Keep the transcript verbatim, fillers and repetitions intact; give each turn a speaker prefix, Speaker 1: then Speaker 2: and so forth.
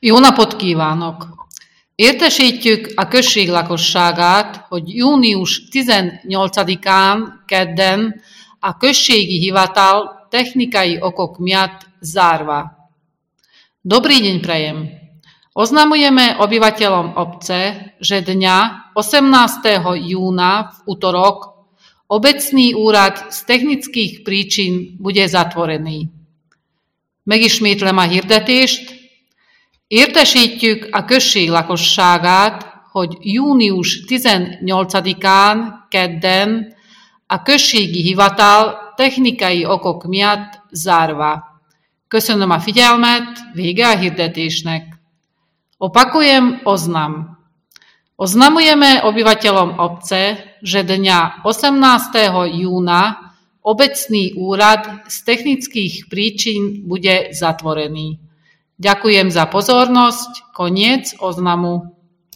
Speaker 1: Jó napot kívánok! Értesítjük a község lakosságát, hogy június tizennyolcadikán kedden a községi hivatal technikai okok miatt zárva. Dobrý deň prajem. Oznamujeme obyvateľom obce, že dňa osemnásteho júna v utorok obecný úrad z technických príčin bude zatvorený. Megismétlem a hirdetést. Értesítjük a község lakosságát, hogy június tizennyolcadikán kedden a községi hivatal technikai okok miatt zárva. Köszönöm a figyelmet, vége a hirdetésnek. Opakujem oznam. Oznamujeme obyvateľom obce, že dňa osemnásteho júna obecný úrad z technických príčin bude zatvorený. Ďakujem za pozornosť. Koniec oznamu.